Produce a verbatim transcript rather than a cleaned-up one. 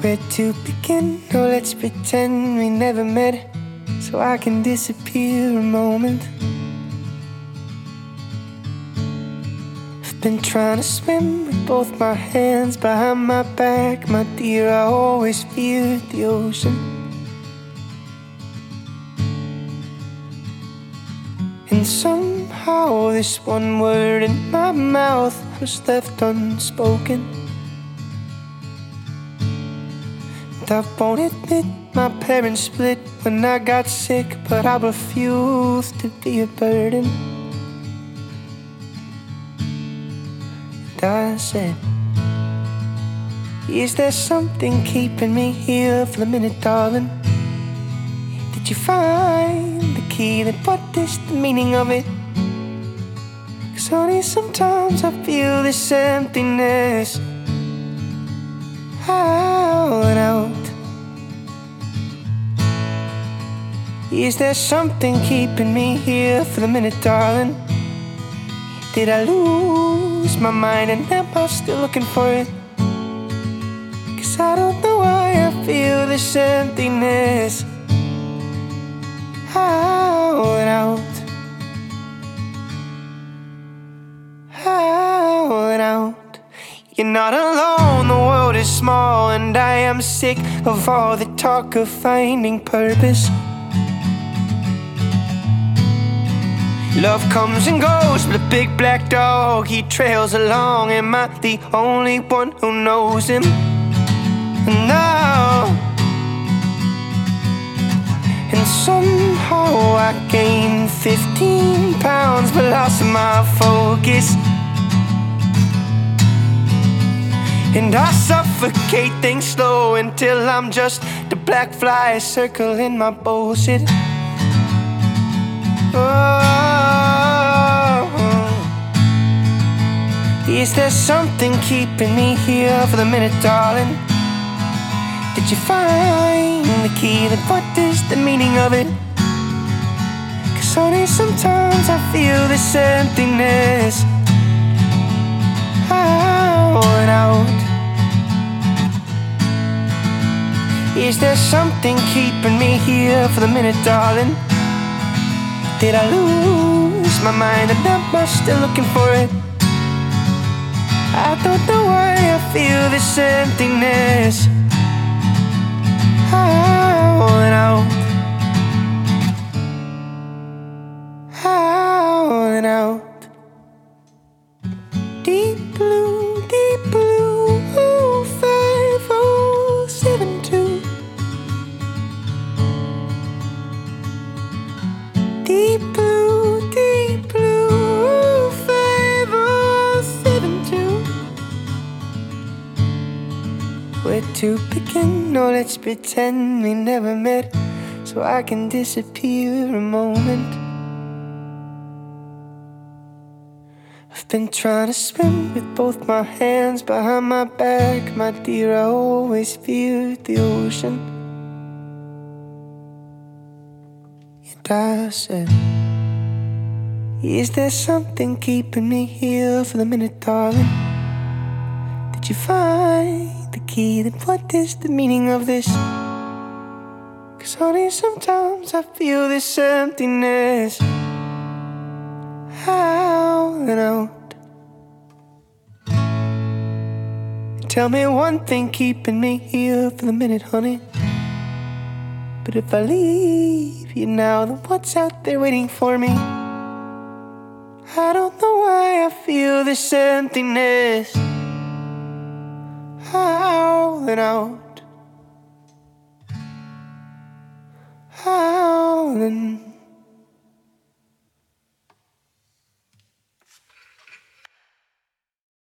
Where to begin? Oh, let's pretend we never met, so I can disappear a moment. I've been trying to swim with both my hands behind my back, my dear. I always feared the ocean. And somehow this one word in my mouth was left unspoken. And I won't admit my parents split when I got sick, but I refuse to be a burden. And I said, is there something keeping me here for the minute, darling? Did you find the key? Then what is the meaning of it? 'Cause honey, sometimes I feel this emptiness out and out. Is there something keeping me here for the minute, darling? Did I lose my mind and am I still looking for it? 'Cause I don't know why I feel this emptiness out and out, out and out. You're not alone, the world is small, and I am sick of all the talk of finding purpose. Love comes and goes, but a big black dog, he trails along. Am I the only one who knows him? No. And somehow I gained fifteen pounds, but lost my focus. And I suffocate things slow until I'm just the black fly circling my bullshit. Oh, is there something keeping me here for the minute, darling? Did you find the key? Then what is the meaning of it? 'Cause honey, sometimes I feel this emptiness out and out. Is there something keeping me here for the minute, darling? Did I lose my mind and am I still looking for it? I don't know why I feel this emptiness out and out, out and out. Deep blue, deep blue, oh five oh seven two. Deep blue, deep blue, oh five oh seven two. Where to begin? No, let's pretend we never met, so I can disappear a moment. I've been trying to swim with both my hands behind my back, my dear. I always feared the ocean. And I said, is there something keeping me here for the minute, darling? Did you find the key? Then what is the meaning of this? 'Cause honey, sometimes I feel this emptiness out and out. Tell me one thing keeping me here for the minute, honey. But if I leave you now, then what's out there waiting for me? I don't know why I feel this emptiness out and out, out and